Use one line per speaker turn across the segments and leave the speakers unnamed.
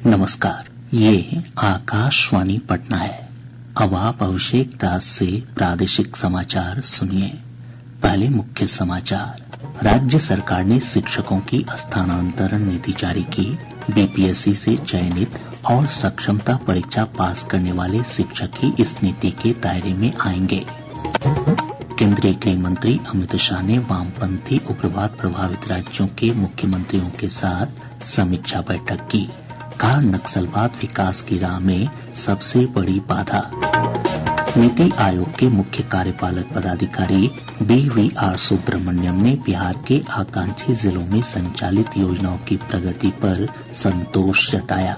नमस्कार, ये आकाशवाणी पटना है। अब आप अभिषेक दास से प्रादेशिक समाचार सुनिए। पहले मुख्य समाचार। राज्य सरकार ने शिक्षकों की स्थानांतरण नीति जारी की। बीपीएससी से चयनित और सक्षमता परीक्षा पास करने वाले शिक्षक ही इस नीति के दायरे में आएंगे। केंद्रीय गृह मंत्री अमित शाह ने वामपंथी उग्रवाद प्रभावित राज्यों के मुख्यमंत्रियों के साथ समीक्षा बैठक की। कहा, नक्सलवाद विकास की राह में सबसे बड़ी बाधा। नीति आयोग के मुख्य कार्यपालक पदाधिकारी BVR सुब्रमण्यम ने बिहार के आकांक्षी जिलों में संचालित योजनाओं की प्रगति पर संतोष जताया।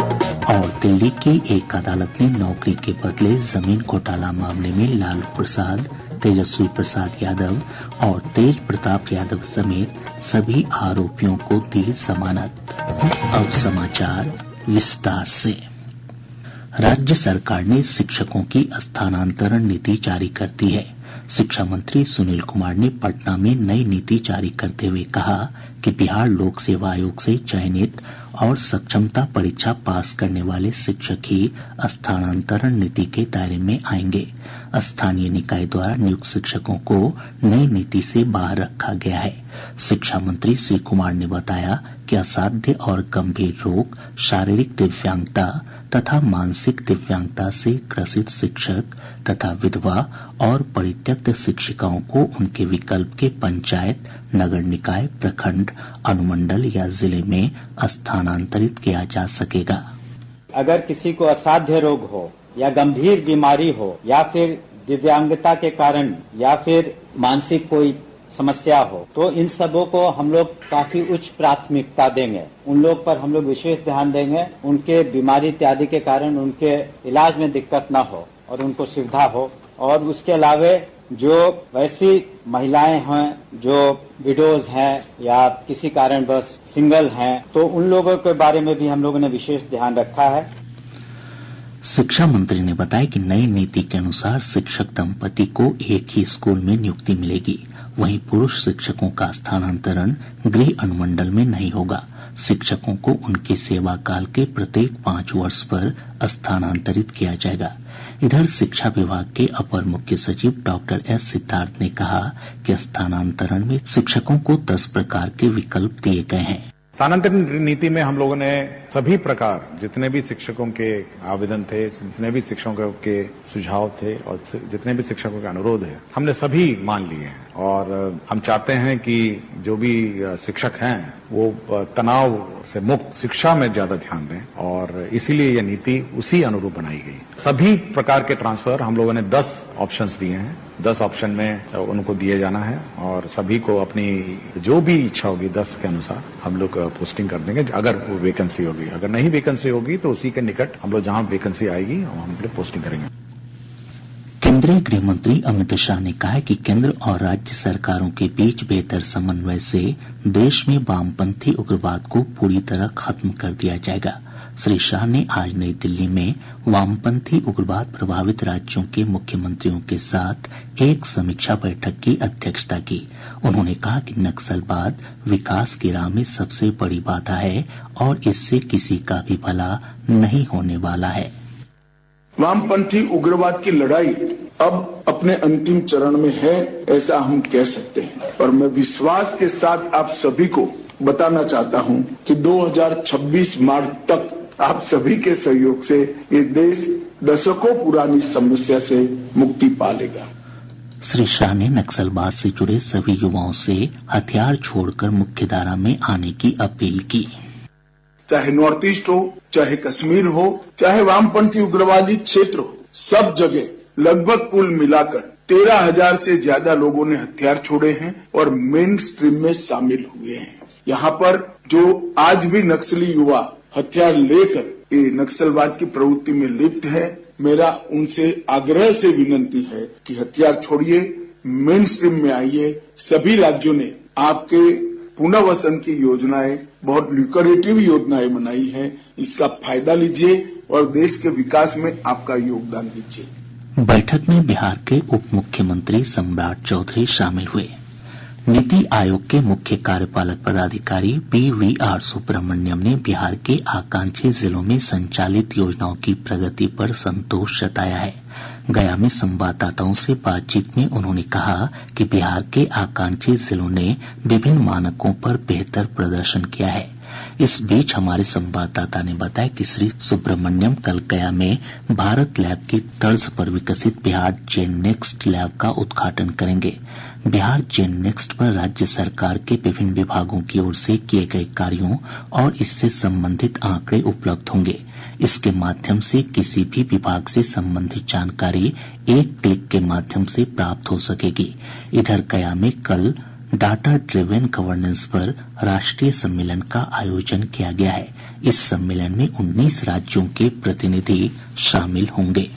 और दिल्ली की एक अदालत ने नौकरी के बदले जमीन घोटाला मामले में लालू प्रसाद, तेजस्वी प्रसाद यादव और तेज प्रताप यादव समेत सभी आरोपियों को दी जमानत। अब समाचार विस्तार से। राज्य सरकार ने शिक्षकों की स्थानांतरण नीति जारी कर दी है। शिक्षा मंत्री सुनील कुमार ने पटना में नई नीति जारी करते हुए कहा कि बिहार लोक सेवा आयोग से चयनित और सक्षमता परीक्षा पास करने वाले शिक्षक ही स्थानांतरण नीति के दायरे में आएंगे। स्थानीय निकाय द्वारा नियुक्त शिक्षकों को नई नीति से बाहर रखा गया है। शिक्षा मंत्री श्री कुमार ने बताया कि असाध्य और गंभीर रोग, शारीरिक दिव्यांगता तथा मानसिक दिव्यांगता से ग्रसित शिक्षक तथा विधवा और परित्यक्त शिक्षिकाओं को उनके विकल्प के पंचायत, नगर निकाय, प्रखंड, अनुमंडल या जिले में स्थानांतरित किया जा सकेगा।
अगर किसी को असाध्य रोग हो या गंभीर बीमारी हो या फिर दिव्यांगता के कारण या फिर मानसिक कोई समस्या हो, तो इन सबों को हम लोग काफी उच्च प्राथमिकता देंगे। उन लोग पर हम लोग विशेष ध्यान देंगे, उनके बीमारी इत्यादि के कारण उनके इलाज में दिक्कत न हो और उनको सुविधा हो। और उसके अलावा जो वैसी महिलाएं हैं जो विडोज हैं या किसी कारणवश सिंगल हैं, तो उन लोगों के बारे में भी हम लोगों ने विशेष ध्यान रखा है।
शिक्षा मंत्री ने बताया कि नई नीति के अनुसार शिक्षक दंपति को एक ही स्कूल में नियुक्ति मिलेगी। वहीं पुरुष शिक्षकों का स्थानांतरण गृह अनुमंडल में नहीं होगा। शिक्षकों को उनके सेवा काल के प्रत्येक 5 वर्ष पर स्थानांतरित किया जाएगा। इधर शिक्षा विभाग के अपर मुख्य सचिव डॉक्टर S सिद्धार्थ ने कहा कि स्थानांतरण में शिक्षकों को 10 प्रकार के विकल्प दिए गए हैं।
स्थानांतरण नीति में हम लोगों ने सभी प्रकार जितने भी शिक्षकों के आवेदन थे, जितने भी शिक्षकों के सुझाव थे और जितने भी शिक्षकों के अनुरोध है, हमने सभी मान लिए हैं। और हम चाहते हैं कि जो भी शिक्षक हैं वो तनाव से मुक्त शिक्षा में ज्यादा ध्यान दें और इसीलिए यह नीति उसी अनुरूप बनाई गई। सभी प्रकार के ट्रांसफर हम लोगों ने 10 ऑप्शंस दिए हैं। 10 ऑप्शन में उनको दिए जाना है और सभी को अपनी जो भी इच्छा होगी 10 के अनुसार हम लोग पोस्टिंग कर देंगे। अगर वो वैकेंसी होगी, अगर नहीं वैकेंसी होगी तो उसी के निकट हम लोग जहां वैकेंसी आएगी हम लोग पोस्टिंग करेंगे।
केंद्रीय गृह मंत्री अमित शाह ने कहा है कि केंद्र और राज्य सरकारों के बीच बेहतर समन्वय से देश में वामपंथी उग्रवाद को पूरी तरह खत्म कर दिया जाएगा। श्री शाह ने आज नई दिल्ली में वामपंथी उग्रवाद प्रभावित राज्यों के मुख्यमंत्रियों के साथ एक समीक्षा बैठक की अध्यक्षता की। उन्होंने कहा कि नक्सलवाद विकास की राह में सबसे बड़ी बाधा है और इससे किसी का भी भला नहीं होने वाला है।
वामपंथी उग्रवाद की लड़ाई अब अपने अंतिम चरण में है, ऐसा हम कह सकते हैं। और मैं विश्वास के साथ आप सभी को बताना चाहता हूं कि 2026 मार्च तक आप सभी के सहयोग से ये देश दशकों पुरानी समस्या से मुक्ति पा लेगा।
श्री शाह ने नक्सलवाद से जुड़े सभी युवाओं से हथियार छोड़कर मुख्यधारा में आने की अपील की।
चाहे नॉर्थ ईस्ट हो, चाहे कश्मीर हो, चाहे वामपंथी उग्रवादी क्षेत्र हो, सब जगह लगभग कुल मिलाकर 13,000 से ज्यादा लोगों ने हथियार छोड़े हैं और मेन स्ट्रीम में शामिल हुए हैं। यहाँ पर जो आज भी नक्सली युवा हथियार लेकर ये नक्सलवाद की प्रवृत्ति में लिप्त है, मेरा उनसे आग्रह से विनती है कि हथियार छोड़िए, मेन स्ट्रीम में आइए। सभी राज्यों ने आपके पुनर्वसन की योजनाएं, बहुत ल्यूक्रेटिव योजनाएं बनाई हैं, इसका फायदा लीजिए और देश के विकास में आपका योगदान दीजिए।
बैठक में बिहार के उप मुख्यमंत्री सम्राट चौधरी शामिल हुए। नीति आयोग के मुख्य कार्यपालक पदाधिकारी PVR सुब्रमण्यम ने बिहार के आकांक्षी जिलों में संचालित योजनाओं की प्रगति पर संतोष जताया है। गया में संवाददाताओं से बातचीत में उन्होंने कहा कि बिहार के आकांक्षी जिलों ने विभिन्न मानकों पर बेहतर प्रदर्शन किया है। इस बीच हमारे संवाददाता ने बताया कि श्री सुब्रमण्यम कल गया में भारत लैब की तर्ज पर विकसित बिहार जेन नेक्स्ट लैब का उद्घाटन करेंगे। बिहार जेन नेक्स्ट पर राज्य सरकार के विभिन्न विभागों की ओर से किए गए कार्यों और इससे संबंधित आंकड़े उपलब्ध होंगे। इसके माध्यम से किसी भी विभाग से संबंधित जानकारी एक क्लिक के माध्यम से प्राप्त हो सकेगी। इधर गया में कल डाटा ड्रिवेन गवर्नेंस पर राष्ट्रीय सम्मेलन का आयोजन किया गया है। इस सम्मेलन में 19 राज्यों के प्रतिनिधि शामिल होंगे।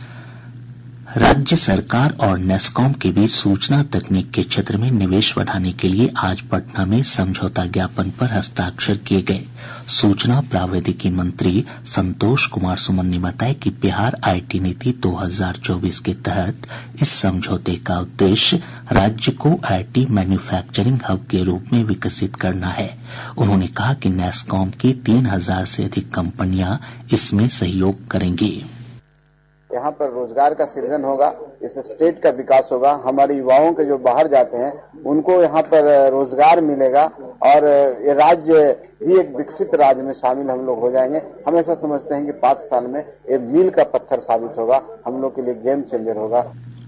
राज्य सरकार और नेस्कॉम के बीच सूचना तकनीक के क्षेत्र में निवेश बढ़ाने के लिए आज पटना में समझौता ज्ञापन पर हस्ताक्षर किए गए। सूचना प्रावैधिकी मंत्री संतोष कुमार सुमन ने बताया कि बिहार आईटी नीति 2024 के तहत इस समझौते का उद्देश्य राज्य को आईटी मैन्युफैक्चरिंग हब के रूप में विकसित करना है। उन्होंने कहा कि नेस्कॉम की 3000 से अधिक कंपनियां इसमें सहयोग करेंगी।
यहाँ पर रोजगार का सृजन होगा, इस स्टेट का विकास होगा, हमारे युवाओं के जो बाहर जाते हैं उनको यहाँ पर रोजगार मिलेगा और ये राज्य भी एक विकसित राज्य में शामिल हम लोग हो जाएंगे। हम ऐसा समझते हैं कि 5 साल में ये मील का पत्थर साबित होगा, हम लोग के लिए गेम चेंजर होगा।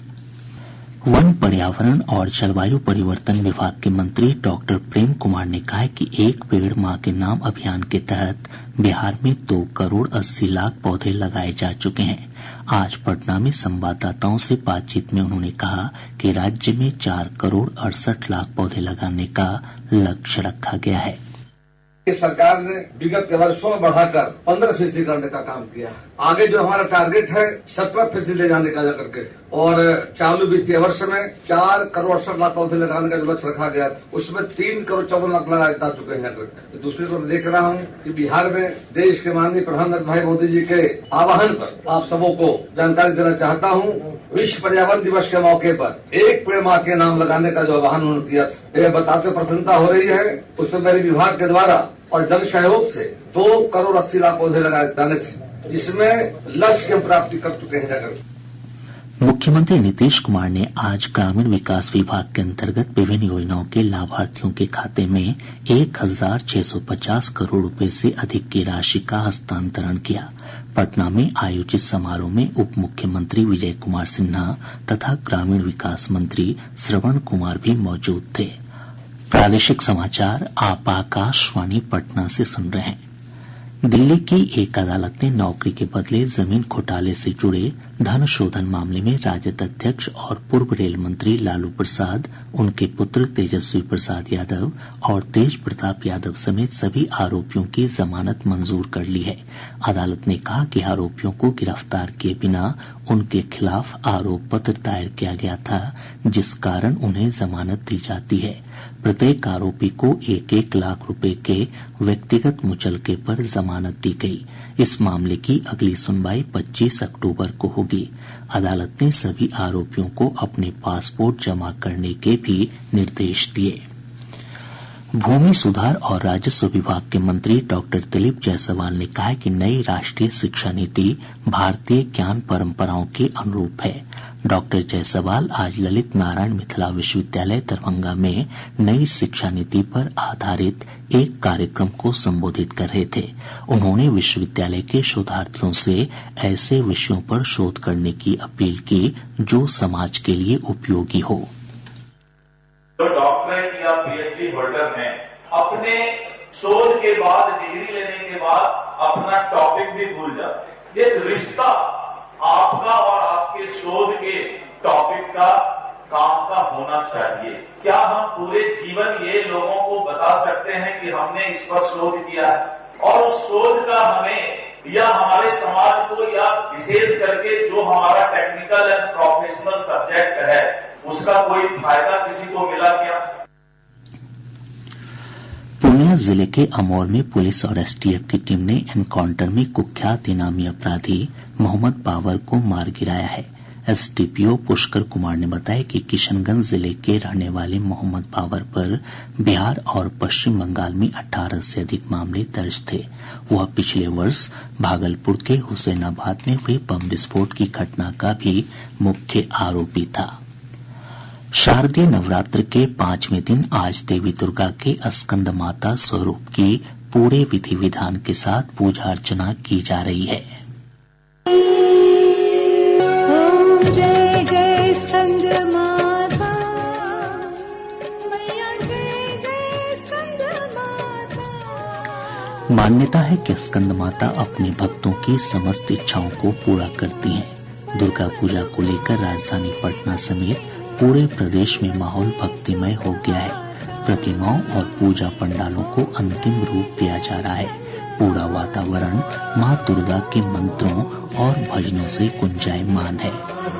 वन, पर्यावरण और जलवायु परिवर्तन विभाग के मंत्री डॉक्टर प्रेम कुमार ने कहा है कि एक पेड़ मां के नाम अभियान के तहत बिहार में 2 करोड़ 80 लाख पौधे लगाए जा चुके हैं। आज पटना में संवाददाताओं से बातचीत में उन्होंने कहा कि राज्य में 4 करोड़ 68 लाख पौधे लगाने का लक्ष्य रखा गया है।
सरकार ने विगत के वर्षों में बढ़ाकर 15% करने का काम किया। आगे जो हमारा टारगेट है 17% ले जाने का लेकर के, और चालू वित्तीय वर्ष में 4 करोड़ 68 लाख पौधे लगाने का जो लक्ष्य रखा गया उसमें 3 करोड़ 54 लाख लगाए जा चुके हैं। तो दूसरी तरफ देख रहा हूँ कि बिहार में देश के माननीय प्रधानमंत्री भाई मोदी जी के आह्वान पर आप सबों को जानकारी देना चाहता हूँ। विश्व पर्यावरण दिवस के मौके पर एक पेड़ मां के नाम लगाने का जो आह्वान उन्होंने किया था, यह बताते प्रसन्नता हो रही है। उसमें मेरे विभाग के द्वारा और जन सहयोग से 2 करोड़ 80 लाख पौधे लगाए जाने थे, जिसमें लक्ष्य की हम प्राप्ति कर चुके हैं। जाकर
मुख्यमंत्री नीतीश कुमार ने आज ग्रामीण विकास विभाग के अंतर्गत विभिन्न योजनाओं के लाभार्थियों के खाते में 1650 करोड़ रुपए से अधिक की राशि का हस्तांतरण किया। पटना में आयोजित समारोह में उप मुख्यमंत्री विजय कुमार सिन्हा तथा ग्रामीण विकास मंत्री श्रवण कुमार भी मौजूद थे। प्रादेशिक समाचार आप आकाशवाणी पटना से सुन रहे हैं। दिल्ली की एक अदालत ने नौकरी के बदले जमीन घोटाले से जुड़े धन शोधन मामले में राजद अध्यक्ष और पूर्व रेल मंत्री लालू प्रसाद, उनके पुत्र तेजस्वी प्रसाद यादव और तेज प्रताप यादव समेत सभी आरोपियों की जमानत मंजूर कर ली है। अदालत ने कहा कि आरोपियों को गिरफ्तार किए बिना उनके खिलाफ आरोप पत्र दायर किया गया था, जिस कारण उन्हें जमानत दी जाती है। प्रत्येक आरोपी को 1-1 लाख रुपए के व्यक्तिगत मुचलके पर जमानत दी गई। इस मामले की अगली सुनवाई 25 अक्टूबर को होगी। अदालत ने सभी आरोपियों को अपने पासपोर्ट जमा करने के भी निर्देश दिए। भूमि सुधार और राजस्व विभाग के मंत्री डॉक्टर दिलीप जायसवाल ने कहा है कि नई राष्ट्रीय शिक्षा नीति भारतीय ज्ञान परंपराओं के अनुरूप है। डॉक्टर जायसवाल आज ललित नारायण मिथिला विश्वविद्यालय दरभंगा में नई शिक्षा नीति पर आधारित एक कार्यक्रम को संबोधित कर रहे थे। उन्होंने विश्वविद्यालय के शोधार्थियों से ऐसे विषयों पर शोध करने की अपील की जो समाज के लिए उपयोगी हो।
जो डॉक्टरेट या पीएचडी होल्डर हैं, अपने शोध के बाद, डिग्री लेने के बाद अपना टॉपिक भी भूल जाते हैं। ये रिश्ता आपका और आपके शोध के टॉपिक का काम का होना चाहिए। क्या हम पूरे जीवन ये लोगों को बता सकते हैं कि हमने इस पर शोध किया है, और उस शोध का हमें या हमारे समाज को या विशेष करके जो हमारा टेक्निकल एंड प्रोफेशनल सब्जेक्ट है उसका कोई फायदा किसी को मिला क्या?
पूर्णिया जिले के अमौर में पुलिस और एसटीएफ की टीम ने एनकाउंटर में कुख्यात इनामी अपराधी मोहम्मद बाबर को मार गिराया है। एसडीपीओ पुष्कर कुमार ने बताया कि किशनगंज जिले के रहने वाले मोहम्मद बाबर पर बिहार और पश्चिम बंगाल में 18 से अधिक मामले दर्ज थे। वह पिछले वर्ष भागलपुर के हुसैनाबाद में हुए बम विस्फोट की घटना का भी मुख्य आरोपी था। शारदीय नवरात्र के 5वें दिन आज देवी दुर्गा के स्कंद माता स्वरूप की पूरे विधि विधान के साथ पूजा अर्चना की जा रही है।
जय जय स्कंद माता, मैया जय जय स्कंद माता।
मान्यता है कि स्कंद माता अपने भक्तों की समस्त इच्छाओं को पूरा करती हैं। दुर्गा पूजा को लेकर राजधानी पटना समेत पूरे प्रदेश में माहौल भक्तिमय हो गया है। प्रतिमाओं और पूजा पंडालों को अंतिम रूप दिया जा रहा है। पूरा वातावरण मां दुर्गा के मंत्रों और भजनों से गुंजायमान है।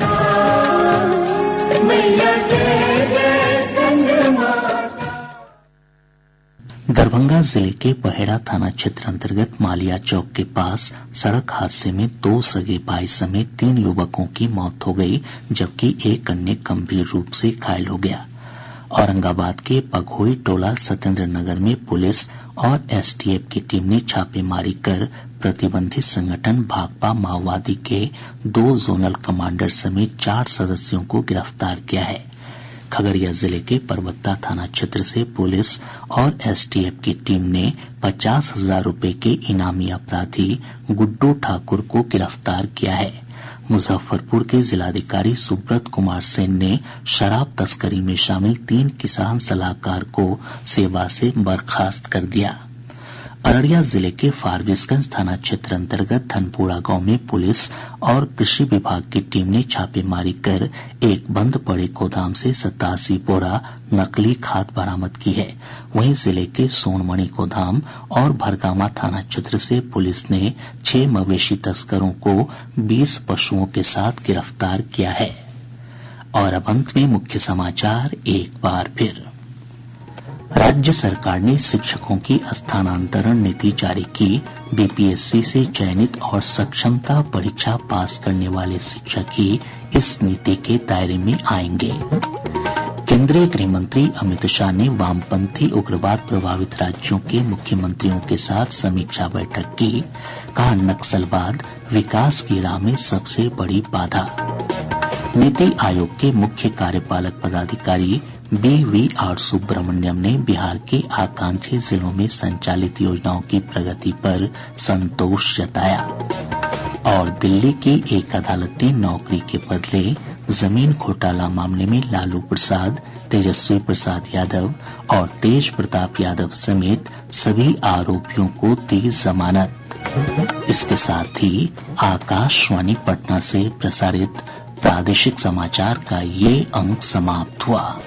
दरभंगा जिले के बहेड़ा थाना क्षेत्र अंतर्गत मालिया चौक के पास सड़क हादसे में 2 सगे भाई समेत 3 युवकों की मौत हो गई, जबकि एक अन्य गंभीर रूप से घायल हो गया। औरंगाबाद के पघोई टोला सत्येंद्र नगर में पुलिस और एसटीएफ की टीम ने छापेमारी कर प्रतिबंधित संगठन भाकपा माओवादी के 2 जोनल कमांडर समेत 4 सदस्यों को गिरफ्तार किया है। खगड़िया जिले के परबत्ता थाना क्षेत्र से पुलिस और एसटीएफ की टीम ने 50,000 रुपए के इनामी अपराधी गुड्डू ठाकुर को गिरफ्तार किया है। मुजफ्फरपुर के जिलाधिकारी सुब्रत कुमार सेन ने शराब तस्करी में शामिल 3 किसान सलाहकार को सेवा से बर्खास्त कर दिया। अररिया जिले के फारबिसगंज थाना क्षेत्र अंतर्गत धनपुरा गांव में पुलिस और कृषि विभाग की टीम ने छापेमारी कर एक बंद पड़े गोदाम से 87 बोरा नकली खाद बरामद की है। वहीं जिले के सोनमणि गोदाम और भरगामा थाना क्षेत्र से पुलिस ने 6 मवेशी तस्करों को 20 पशुओं के साथ गिरफ्तार किया है। और अब अंत में मुख्य समाचार एक बार फिर। राज्य सरकार ने शिक्षकों की स्थानांतरण नीति जारी की। बीपीएससी से चयनित और सक्षमता परीक्षा पास करने वाले शिक्षक ही इस नीति के दायरे में आएंगे। केंद्रीय गृह मंत्री अमित शाह ने वामपंथी उग्रवाद प्रभावित राज्यों के मुख्यमंत्रियों के साथ समीक्षा बैठक की। कहा, नक्सलवाद विकास की राह में सबसे बड़ी बाधा। नीति आयोग के मुख्य कार्यपालक पदाधिकारी BVR सुब्रमण्यम ने बिहार के आकांक्षी जिलों में संचालित योजनाओं की प्रगति पर संतोष जताया। और दिल्ली की एक अदालत ने नौकरी के बदले जमीन घोटाला मामले में लालू प्रसाद, तेजस्वी प्रसाद यादव और तेज प्रताप यादव समेत सभी आरोपियों को दी जमानत। इसके साथ ही आकाशवाणी पटना से प्रसारित प्रादेशिक समाचार का ये अंक समाप्त हुआ।